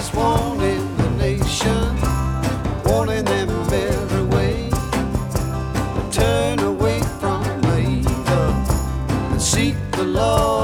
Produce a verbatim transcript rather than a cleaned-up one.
is warning the nation, warning them every way. Turn away from evil and seek the Lord.